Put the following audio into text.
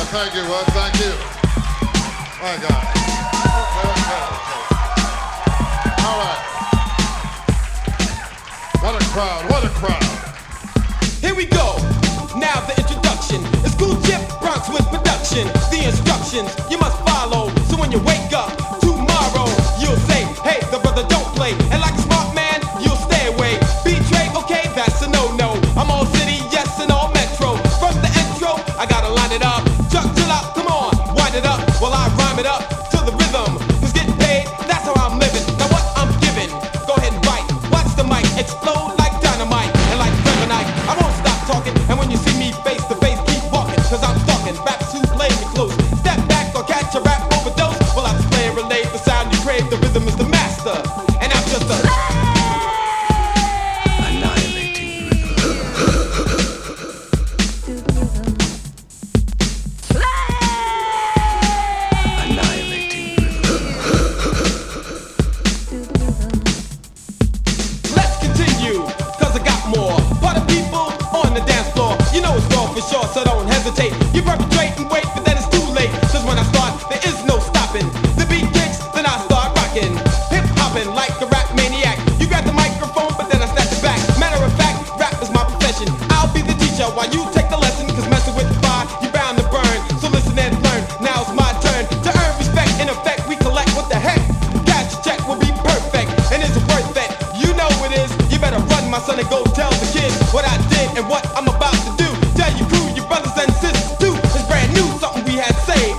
Thank you, Bud. Thank you. My God. Okay. All right. What a crowd. What a crowd. Here we go. Now the introduction. It's Cool Chip Bronx with production. The instructions you must follow. So when you wake up tomorrow, you'll say, hey, the brother don't play. And like a smart man, you'll stay away. Betray, okay, that's a no-no. I'm all city, yes, and all metro. From the intro, I gotta line it up. Chuck, chill out, come on, wind it up. While I rhyme it up to the rhythm. Cause getting paid, that's how I'm living. Now what I'm giving, go ahead and write. Watch the mic explode like dynamite. And like Feminite, I won't stop talking. And when you see me face to face, keep walking. Cause I'm stalking raps who play me close. Step back or catch a rap overdose. Well, I display and relate the sound you crave. The rhythm is the master. And I'm just a annihilating Let's continue, cause I got more. Party people on the dance floor. You know it's raw for sure, so don't hesitate. You perpetrate and wait, but then it's too late. Cause when I start, there is no stopping. The beat kicks, then I start rocking. Hip hopping like a rap maniac. You grab the microphone, but then I snatch it back. Matter of fact, rap is my profession. I'll be the teacher while you take the lesson. Cause messing with fire, you're bound to burn. So listen and learn, now's my turn. To earn respect, in effect, we collect what the heck. Cash check will be perfect, and is it worth it? You know it is. You better run, my son, and go tell the kids what I did and what I'm about to do. Tell your crew, your brothers and sisters too. It's brand new, something we had saved.